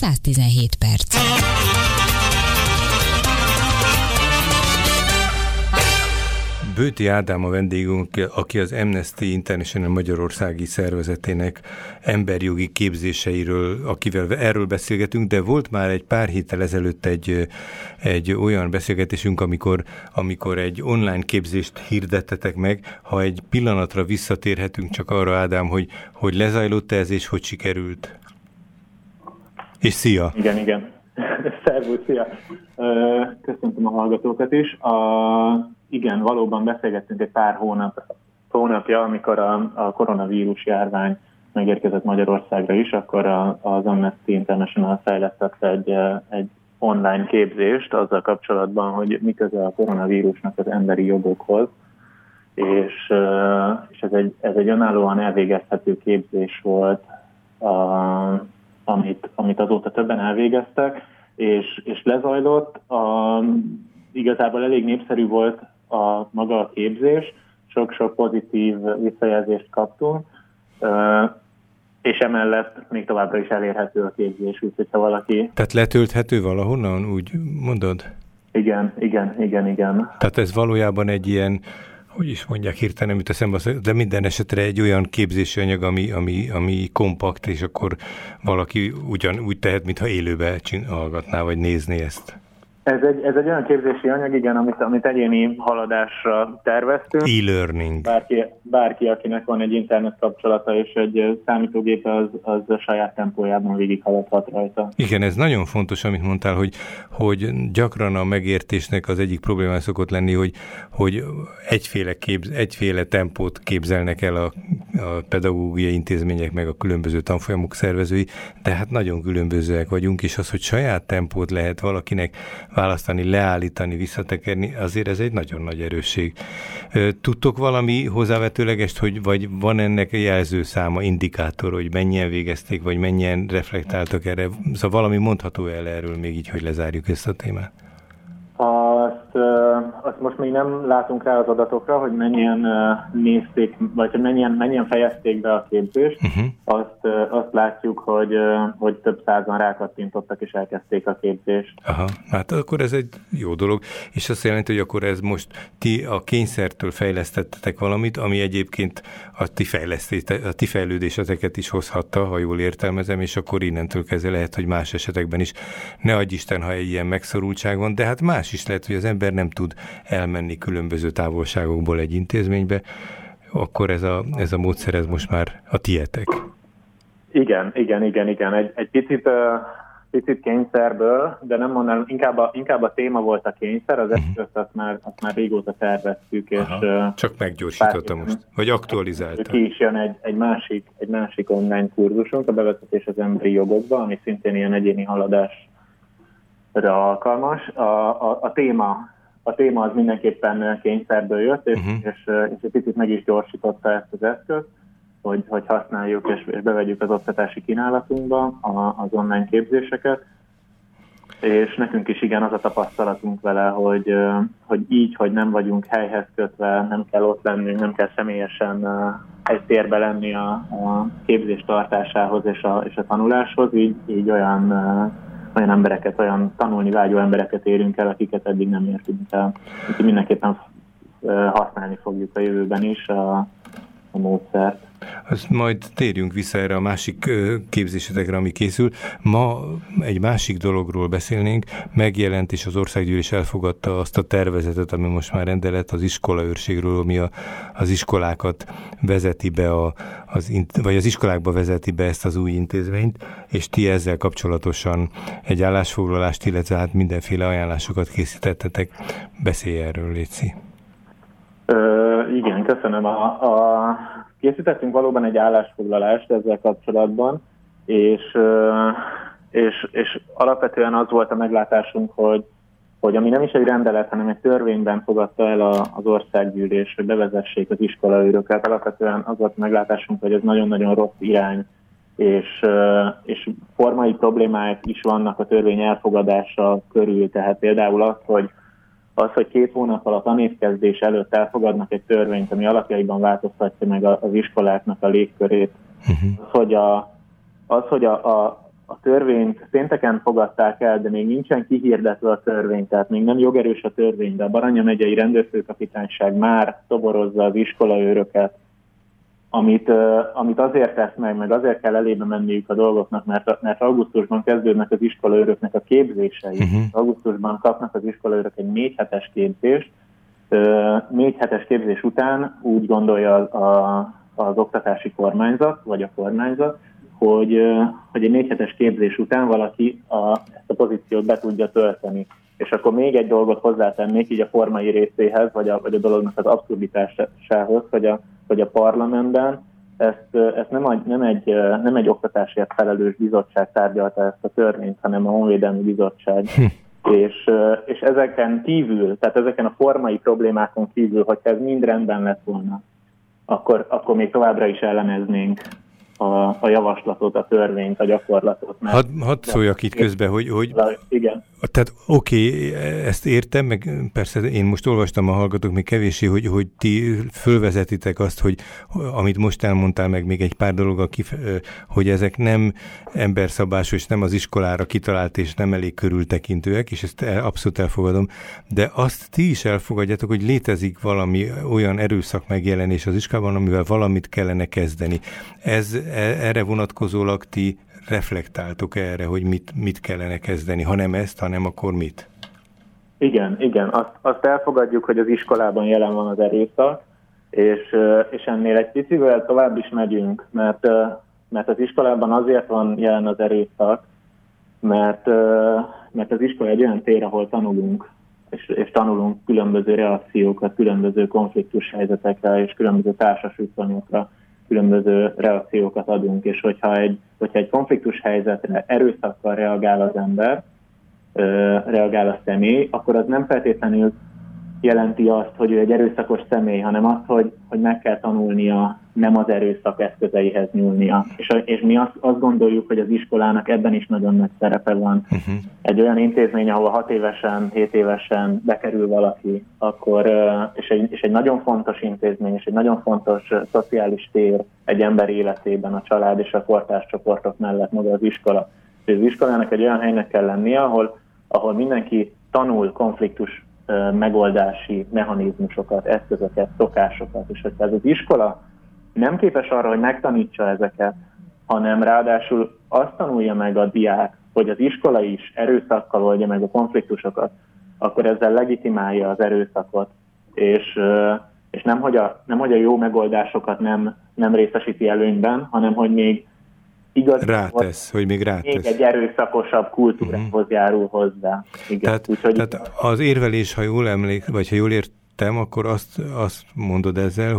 117 perc. Bőti Ádám a vendégünk, aki az Amnesty International Magyarországi Szervezetének emberjogi képzéseiről, akivel erről beszélgetünk, de volt már egy pár héttel ezelőtt egy olyan beszélgetésünk, amikor egy online képzést hirdettetek meg. Ha egy pillanatra visszatérhetünk csak arra, Ádám, hogy lezajlott ez, és hogy sikerült. És szia! Igen. Szervusz, szia! Köszöntöm a hallgatókat is. Igen, valóban beszélgettünk egy pár hónapja, amikor a koronavírus járvány megérkezett Magyarországra is, akkor az Amnesty International fejlesztett egy online képzést azzal kapcsolatban, hogy mi köze a koronavírusnak az emberi jogokhoz, és ez egy önállóan elvégezhető képzés volt, amit azóta többen elvégeztek, és lezajlott. Igazából elég népszerű volt maga a képzés, sok-sok pozitív visszajelzést kaptunk, és emellett még továbbra is elérhető a képzés, úgyhogy ha valaki... Tehát letölthető valahonnan, úgy mondod? Igen. Tehát ez valójában egy ilyen, hogy is mondják, hirtelen nem jut eszembe, de minden esetre egy olyan képzési anyag, ami kompakt, és akkor valaki ugyanúgy tehet, mintha élőbe hallgatná, vagy nézné ezt. Ez egy olyan képzési anyag, igen, amit egyéni haladásra terveztünk. E-learning. Bárki, akinek van egy internet kapcsolata és egy számítógépe, az a saját tempójában végighaladhat rajta. Igen, ez nagyon fontos, amit mondtál, hogy gyakran a megértésnek az egyik problémája szokott lenni, hogy egyféle tempót képzelnek el a pedagógiai intézmények, meg a különböző tanfolyamok szervezői, de hát nagyon különbözőek vagyunk, és az, hogy saját tempót lehet valakinek választani, leállítani, visszatekerni, azért ez egy nagyon nagy erősség. Tudtok valami hozzávetőlegest, vagy van ennek jelzőszáma, indikátor, hogy mennyien végezték, vagy mennyien reflektáltak erre? Szóval valami mondható el erről még így, hogy lezárjuk ezt a témát? Azt most még nem látunk rá az adatokra, hogy mennyien nézték, vagy hogy mennyien fejezték be a képzést. Azt látjuk, hogy több százan rákattintottak és elkezdték a képzést. Aha, hát akkor ez egy jó dolog. És azt jelenti, hogy akkor ez most ti a kényszertől fejlesztettetek valamit, ami egyébként a ti fejlődéseteket is hozhatta, ha jól értelmezem, és akkor innentől kezdve lehet, hogy más esetekben is. Ne adj Isten, ha egy ilyen megszorultság van, de hát más is lehet, hogy az ember nem tud elmenni különböző távolságokból egy intézménybe, akkor ez a módszer, ez most már a tietek. Igen. Egy picit kényszerből, de nem mondanám, inkább a téma volt a kényszer, az eszközt azt már régóta terveztük, és... Csak meggyorsította most, vagy aktualizálta. Ki is jön egy másik online kurzusunk, a bevezetés az emberi jogokba, ami szintén ilyen egyéni haladásra alkalmas. A téma az mindenképpen kényszerből jött, és egy picit meg is gyorsította ezt az eszközt, hogy használjuk és bevegyük az oktatási kínálatunkba az online képzéseket. És nekünk is igen, az a tapasztalatunk vele, hogy így, hogy nem vagyunk helyhez kötve, nem kell ott lennünk, nem kell személyesen egy térbe lenni a képzés tartásához és a tanuláshoz, így olyan embereket, olyan tanulni vágyó embereket érünk el, akiket eddig nem értünk el. Úgyhogy mindenképpen használni fogjuk a jövőben is a módszert. Azt majd térjünk vissza erre a másik képzésetekre, ami készül. Ma egy másik dologról beszélnénk. Megjelent és az országgyűlés elfogadta azt a tervezetet, ami most már rendelet az iskolaőrségről, ami az iskolákat vezeti be, vagy az iskolákba vezeti be ezt az új intézményt, és ti ezzel kapcsolatosan egy állásfoglalást, illetve hát mindenféle ajánlásokat készítettetek. Beszélj erről, Léci. Igen, köszönöm. Készítettünk valóban egy állásfoglalást ezzel kapcsolatban, és alapvetően az volt a meglátásunk, hogy ami nem is egy rendelet, hanem egy törvényben fogadta el az országgyűlés, hogy bevezessék az iskolaőröket. Alapvetően az volt a meglátásunk, hogy ez nagyon-nagyon rossz irány, és formai problémák is vannak a törvény elfogadása körül. Tehát például az, hogy 2 hónappal a tanévkezdés előtt elfogadnak egy törvényt, ami alapjaiban változtatja meg az iskoláknak a légkörét, az, hogy a törvényt pénteken fogadták el, de még nincsen kihirdetve a törvény, tehát még nem jogerős a törvény, de a Baranya megyei rendőrfőkapitányság már toborozza az iskolaőröket, amit azért tesz meg azért kell elébe menniük a dolgoknak, mert augusztusban kezdődnek az iskolaőröknek a képzései. Augusztusban kapnak az iskolaőrök egy 4 hetes képzést. 4 hetes képzés után úgy gondolja az oktatási kormányzat, vagy a kormányzat, hogy egy 4 hetes képzés után valaki ezt a pozíciót be tudja tölteni. És akkor még egy dolgot hozzátennék így a formai részéhez, vagy a dolognak az abszurditásához, hogy a parlamentben ezt nem egy oktatásért felelős bizottság tárgyalta ezt a törvényt, hanem a Honvédelmi Bizottság. És ezeken kívül, tehát ezeken a formai problémákon kívül, hogyha ez mind rendben lett volna, akkor még továbbra is elleneznénk a javaslatot, a törvényt, a gyakorlatot. Hadd szóljak itt közben, hogy igen. Tehát oké, ezt értem, meg persze én most olvastam, a hallgatók még kevéssé, hogy ti fölvezetitek azt, hogy amit most elmondtál, meg még egy pár dolog, hogy ezek nem emberszabásos, nem az iskolára kitalált és nem elég körültekintőek, és ezt abszolút elfogadom, de azt ti is elfogadjátok, hogy létezik valami olyan erőszak megjelenés az iskolában, amivel valamit kellene kezdeni. Erre vonatkozólag ti reflektáltok erre, hogy mit kellene kezdeni, ha nem ezt, hanem akkor mit? Igen. Azt elfogadjuk, hogy az iskolában jelen van az erőszak, és ennél egy picivel tovább is megyünk, mert az iskolában azért van jelen az erőszak, mert az iskola egy olyan tér, ahol tanulunk, és tanulunk különböző reakciókat, különböző konfliktus helyzetekre, és különböző társas viszonyokra, különböző reakciókat adunk, és hogyha egy konfliktus helyzetre erőszakkal reagál az ember, reagál a személy, akkor az nem feltétlenül jelenti azt, hogy ő egy erőszakos személy, hanem azt, hogy meg kell tanulnia nem az erőszak eszközeihez nyúlnia. És mi azt gondoljuk, hogy az iskolának ebben is nagyon nagy szerepe van. Egy olyan intézmény, ahol 6 évesen, 7 évesen bekerül valaki, akkor, és egy nagyon fontos intézmény, és egy nagyon fontos szociális tér egy ember életében, a család és a kortárscsoportok mellett maga az iskola. És az iskolának egy olyan helynek kell lennie, ahol mindenki tanul konfliktus megoldási mechanizmusokat, eszközöket, szokásokat, és hogyha ez az iskola nem képes arra, hogy megtanítsa ezeket, hanem ráadásul azt tanulja meg a diák, hogy az iskola is erőszakkal oldja meg a konfliktusokat, akkor ezzel legitimálja az erőszakot, és nem hogy a jó megoldásokat nem részesíti előnyben, hanem hogy még igaz, hogy még még egy erőszakosabb kultúrához járul hozzá. Igen. Tehát az érvelés, ha jól vagy ha jól értem, akkor azt mondod ezzel,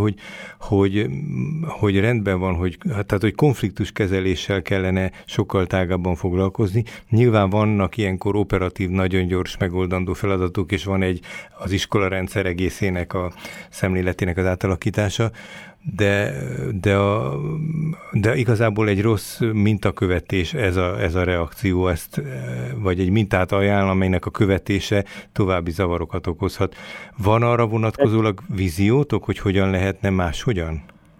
hogy rendben van, hogy konfliktuskezeléssel kellene sokkal tágabban foglalkozni. Nyilván vannak ilyenkor operatív, nagyon gyors megoldandó feladatok, és van az iskolarendszer egészének a szemléletének az átalakítása, de igazából egy rossz mintakövetés ez a reakció, vagy egy mintát ajánl, amelynek a követése további zavarokat okozhat. Van arra vonatkozólag víziótok, hogy hogyan lehetne máshogyan?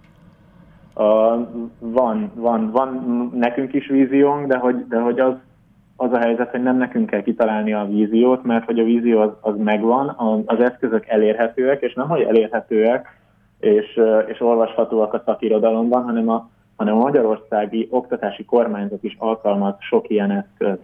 Van nekünk is víziónk, de hogy az a helyzet, hogy nem nekünk kell kitalálni a víziót, mert hogy a vízió az megvan, az eszközök elérhetőek, és nem hogy elérhetőek, és olvashatóak a szakirodalomban, hanem a magyarországi oktatási kormányzat is alkalmaz sok ilyen eszköz.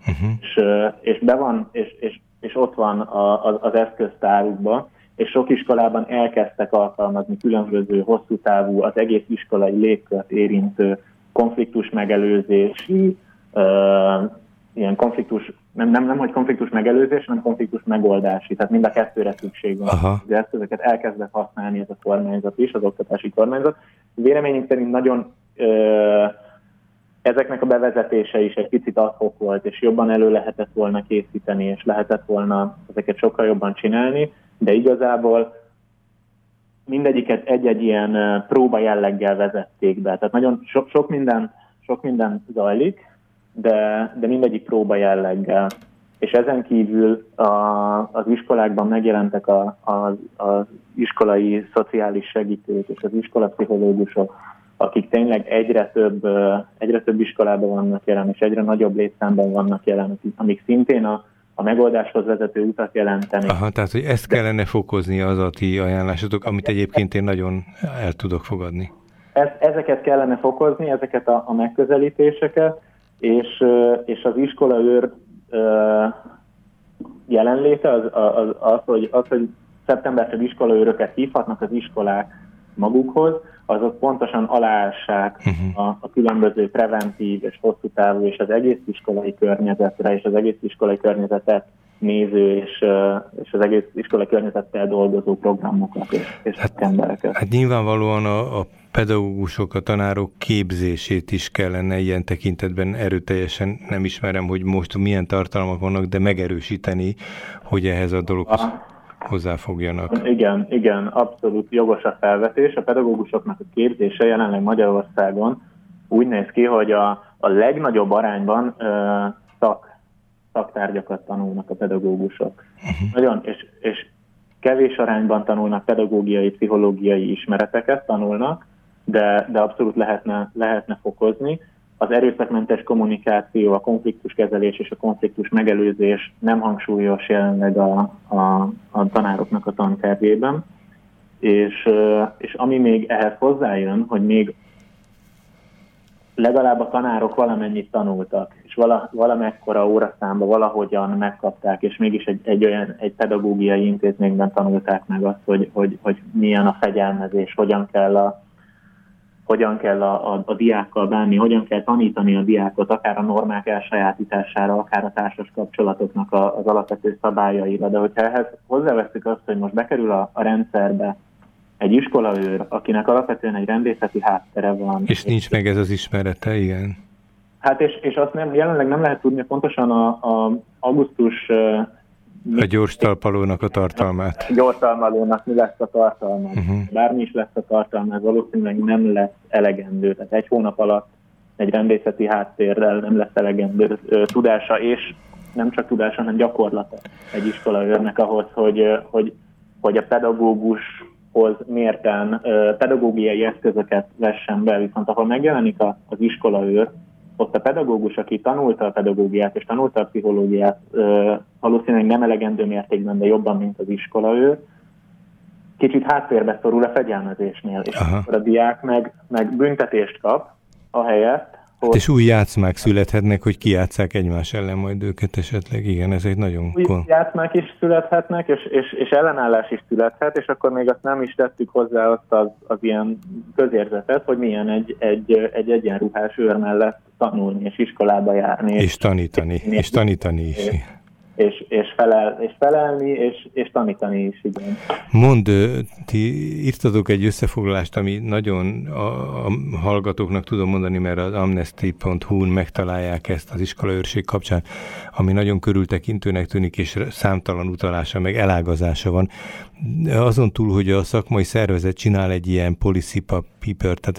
És ott van az eszköztárukban, és sok iskolában elkezdtek alkalmazni különböző hosszú távú, az egész iskolai légkört érintő konfliktus megelőzési, ilyen konfliktus, nem hogy konfliktus megelőzés, hanem konfliktus megoldási, tehát mind a kettőre szükség van. Az eszközöket elkezdett használni ez a kormányzat is, az oktatási kormányzat. Véleményünk szerint nagyon ezeknek a bevezetése is egy picit ad-hoc volt, és jobban elő lehetett volna készíteni, és lehetett volna ezeket sokkal jobban csinálni, de igazából mindegyiket egy-egy ilyen próba jelleggel vezették be. Tehát nagyon sok minden zajlik, de mindegyik próba jelleggel. És ezen kívül az iskolákban megjelentek az iskolai szociális segítők és az iskolapszichológusok, akik tényleg egyre több iskolában vannak jelen, és egyre nagyobb létszámban vannak jelen, amik szintén a megoldáshoz vezető utat jelenteni. Aha, tehát, hogy ezt kellene fokozni az a ti ajánlásotok, amit egyébként én nagyon el tudok fogadni. Ezeket kellene fokozni, ezeket a megközelítéseket, és az iskolaőr jelenléte, az, hogy szeptembertől iskolaőröket hívhatnak az iskolák magukhoz, azok pontosan aláássák a különböző preventív és hosszú távú és az egész iskolai környezetre és az egész iskolai környezetet néző és az egész iskolai környezettel dolgozó programokat és szakembereket. Hát nyilvánvalóan a pedagógusok, a tanárok képzését is kellene ilyen tekintetben erőteljesen, nem ismerem, hogy most milyen tartalmak vannak, de megerősíteni, hogy ehhez a dologhoz hozzáfogjanak. Igen, abszolút jogos a felvetés. A pedagógusoknak a képzése jelenleg Magyarországon úgy néz ki, hogy a legnagyobb arányban szaktárgyakat tanulnak a pedagógusok. Nagyon, és kevés arányban tanulnak pedagógiai, pszichológiai ismereteket tanulnak, de abszolút lehetne fokozni. Az erőszakmentes kommunikáció, a konfliktuskezelés és a konfliktus megelőzés nem hangsúlyos jelenleg a tanároknak a tantervében. És ami még ehhez hozzájön, hogy még legalább a tanárok valamennyit tanultak, és valamekkora óraszámba valahogyan megkapták, és mégis egy pedagógiai intézményben tanulták meg azt, hogy milyen a fegyelmezés, hogyan kell a diákkal bánni, hogyan kell tanítani a diákot, akár a normák elsajátítására, akár a társas kapcsolatoknak az alapvető szabályaira. De hogyha ehhez hozzáveszünk azt, hogy most bekerül a rendszerbe egy iskolaőr, akinek alapvetően egy rendészeti háttere van. És nincs meg ez az ismerete, igen. Hát és azt jelenleg nem lehet tudni pontosan a augusztus... A gyors talpalónak a tartalmát. A gyors talpalónak mi lesz a tartalma. Bármi is lesz a tartalma, ez valószínűleg nem lesz elegendő. Tehát egy hónap alatt egy rendészeti háttérrel nem lesz elegendő tudása, és nem csak tudása, hanem gyakorlata egy iskolaőrnek ahhoz, hogy a pedagógushoz mérten pedagógiai eszközöket vessen be, viszont ahol megjelenik az iskolaőr, ott a pedagógus, aki tanulta a pedagógiát és tanulta a pszichológiát, valószínűleg nem elegendő mértékben, de jobban, mint az iskolaőr, kicsit háttérbe szorul a fegyelmezésnél, és akkor a diák meg büntetést kap, ahelyett, hogy... És új játszmák születhetnek, hogy kijátsszák egymás ellen majd őket esetleg. Igen, ez egy nagyon... Új játszmák is születhetnek, és ellenállás is születhet, és akkor még azt nem is tettük hozzá az ilyen közérzetet, hogy milyen egy egyenruhás őr mellett tanulni, és iskolába járni. És tanítani is. És felelni, és tanítani is, igen. Mondd, ti írtatok egy összefoglalást, ami nagyon a hallgatóknak tudom mondani, mert az amnesty.hu-n megtalálják ezt az iskolaőrség kapcsán, ami nagyon körültekintőnek tűnik, és számtalan utalása, meg elágazása van. Azon túl, hogy a szakmai szervezet csinál egy ilyen policy paper, tehát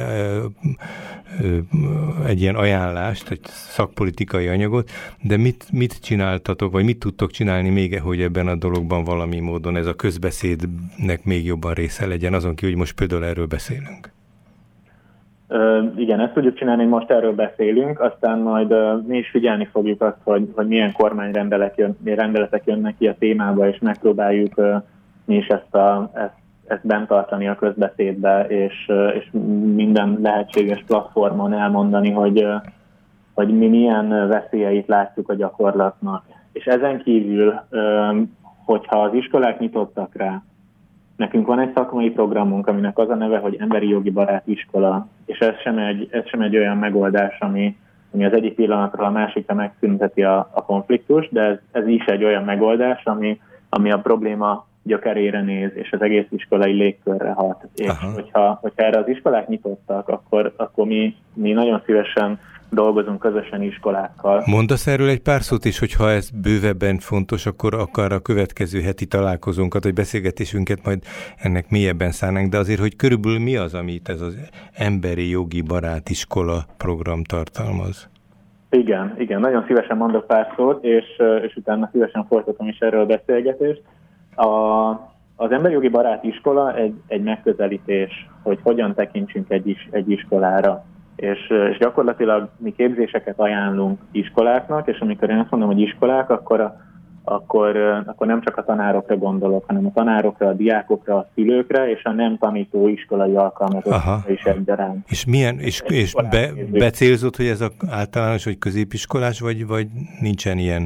egy ilyen ajánlást, egy szakpolitikai anyagot, de mit csináltatok, vagy mit tudtok csinálni még, hogy ebben a dologban valami módon ez a közbeszédnek még jobban része legyen, azon ki, hogy most például erről beszélünk? Igen, ezt tudjuk csinálni, most erről beszélünk, aztán majd mi is figyelni fogjuk azt, hogy milyen kormányrendeletek jönnek ki a témába, és megpróbáljuk mi is ezt bent tartani a közbeszédbe, és minden lehetséges platformon elmondani, hogy mi milyen veszélyeit látjuk a gyakorlatnak. És ezen kívül, hogyha az iskolák nyitottak rá, nekünk van egy szakmai programunk, aminek az a neve, hogy Emberi Jogi Barát Iskola, és ez sem egy olyan megoldás, ami az egyik pillanatról a másikra megszünteti a konfliktust, de ez is egy olyan megoldás, ami a probléma gyökerére néz, és az egész iskolai légkörre hat. És hogyha erre az iskolák nyitottak, akkor mi nagyon szívesen dolgozunk közösen iskolákkal. Mondasz erről egy pár szót is, hogyha ez bővebben fontos, akkor akár a következő heti találkozónkat, vagy beszélgetésünket majd ennek mélyebben szánnánk, de azért, hogy körülbelül mi az, amit ez az Emberi Jogi Barát Iskola program tartalmaz? Igen, nagyon szívesen mondok pár szót, és utána szívesen folytatom is erről a beszélgetést. az emberi jogi barát iskola egy megközelítés, hogy hogyan tekintsünk egy iskolára. És gyakorlatilag mi képzéseket ajánlunk iskoláknak, és amikor én azt mondom, hogy iskolák, akkor nem csak a tanárokra gondolok, hanem a tanárokra, a diákokra, a szülőkre, és a nem tanító iskolai alkalmazottakra is egyaránt. És milyen, és becélzott, hogy ez általános, vagy középiskolás, vagy nincsen ilyen?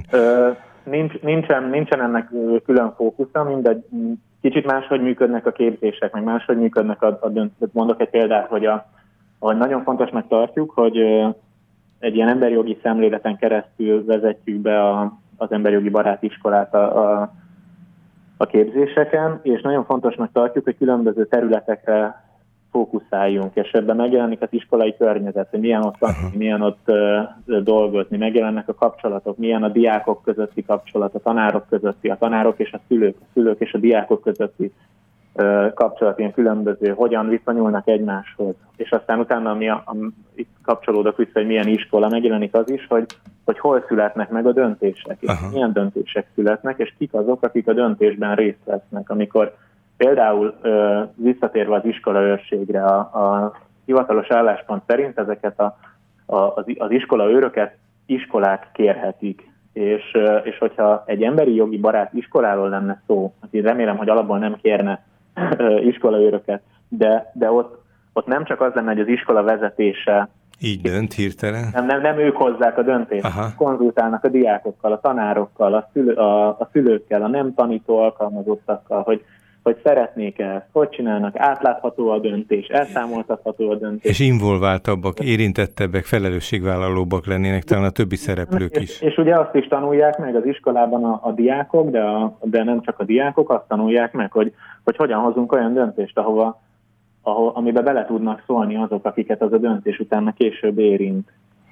Nincsen ennek külön fókusza, mindegy. Kicsit máshogy működnek a képzések, meg máshogy működnek a döntések. Mondok egy példát, hogy nagyon fontosnak tartjuk, hogy egy ilyen emberjogi szemléleten keresztül vezetjük be az emberjogi barát iskolát a képzéseken, és nagyon fontosnak tartjuk, hogy különböző területekre fókuszáljunk, és ebben megjelenik az iskolai környezet, hogy milyen ott tanulni, milyen ott dolgozni, megjelennek a kapcsolatok, milyen a diákok közötti kapcsolat, a tanárok közötti, a tanárok és a szülők és a diákok közötti kapcsolat, ilyen különböző, hogyan viszonyulnak egymáshoz. És aztán utána, itt kapcsolódok vissza, hogy milyen iskola, megjelenik az is, hogy hol születnek meg a döntések, és milyen döntések születnek, és kik azok, akik a döntésben részt vesznek. Amikor például visszatérve az iskolaőrségre, a hivatalos álláspont szerint ezeket az iskolaőröket iskolák kérhetik. És hogyha egy emberi jogi barát iskoláról lenne szó, én remélem, hogy alapból nem kérne iskolaőröket, de ott nem csak az lenne, hogy az iskola vezetése így dönt hirtelen. Nem ők hozzák a döntést. Konzultálnak a diákokkal, a tanárokkal, a szülőkkel, a nem tanító alkalmazottakkal, hogy szeretnék ezt, hogy csinálnak, átlátható a döntés, elszámoltatható a döntés. És involváltabbak, érintettebbek, felelősségvállalóbbak lennének talán a többi szereplők is. És ugye azt is tanulják meg az iskolában a diákok, de nem csak a diákok, azt tanulják meg, hogy hogyan hozunk olyan döntést, amiben bele tudnak szólni azok, akiket az a döntés utána később érint.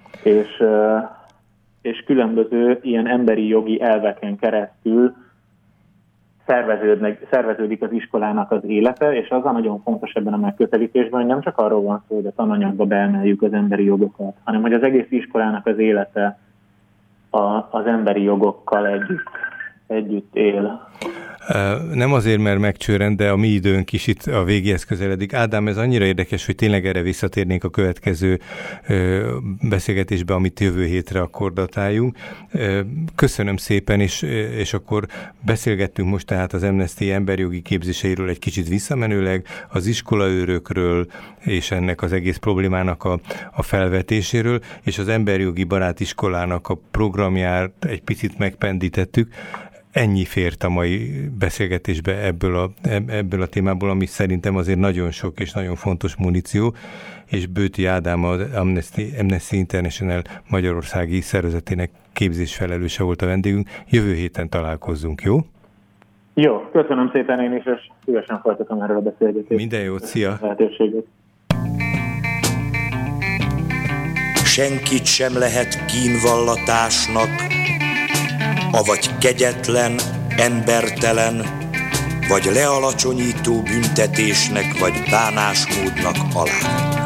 És különböző ilyen emberi jogi elveken keresztül szerveződik az iskolának az élete, és az a nagyon fontos ebben a megközelítésben, hogy nem csak arról van szó, hogy a tananyagba beemeljük az emberi jogokat, hanem hogy az egész iskolának az élete az emberi jogokkal együtt él. Nem azért, mert megcsőrend, de a mi időnk is itt a végéhez közeledik. Ádám, ez annyira érdekes, hogy tényleg erre visszatérnénk a következő beszélgetésbe, amit jövő hétre akkor datáljunk. Köszönöm szépen, és akkor beszélgettünk most tehát az Amnesty emberjogi képzéseiről egy kicsit visszamenőleg, az iskolaőrökről és ennek az egész problémának a felvetéséről, és az emberjogi barát iskolának a programját egy picit megpendítettük. Ennyi fért a mai beszélgetésbe ebből a témából, ami szerintem azért nagyon sok és nagyon fontos muníció, és Bőti Ádám az Amnesty International magyarországi szervezetének képzésfelelőse volt a vendégünk. Jövő héten találkozzunk, jó? Jó, köszönöm szépen én is, és szívesen folytatom erről a beszélgetést. Minden jót, szia! Senkit sem lehet kínvallatásnak, avagy kegyetlen, embertelen, vagy lealacsonyító büntetésnek, vagy bánásmódnak alá.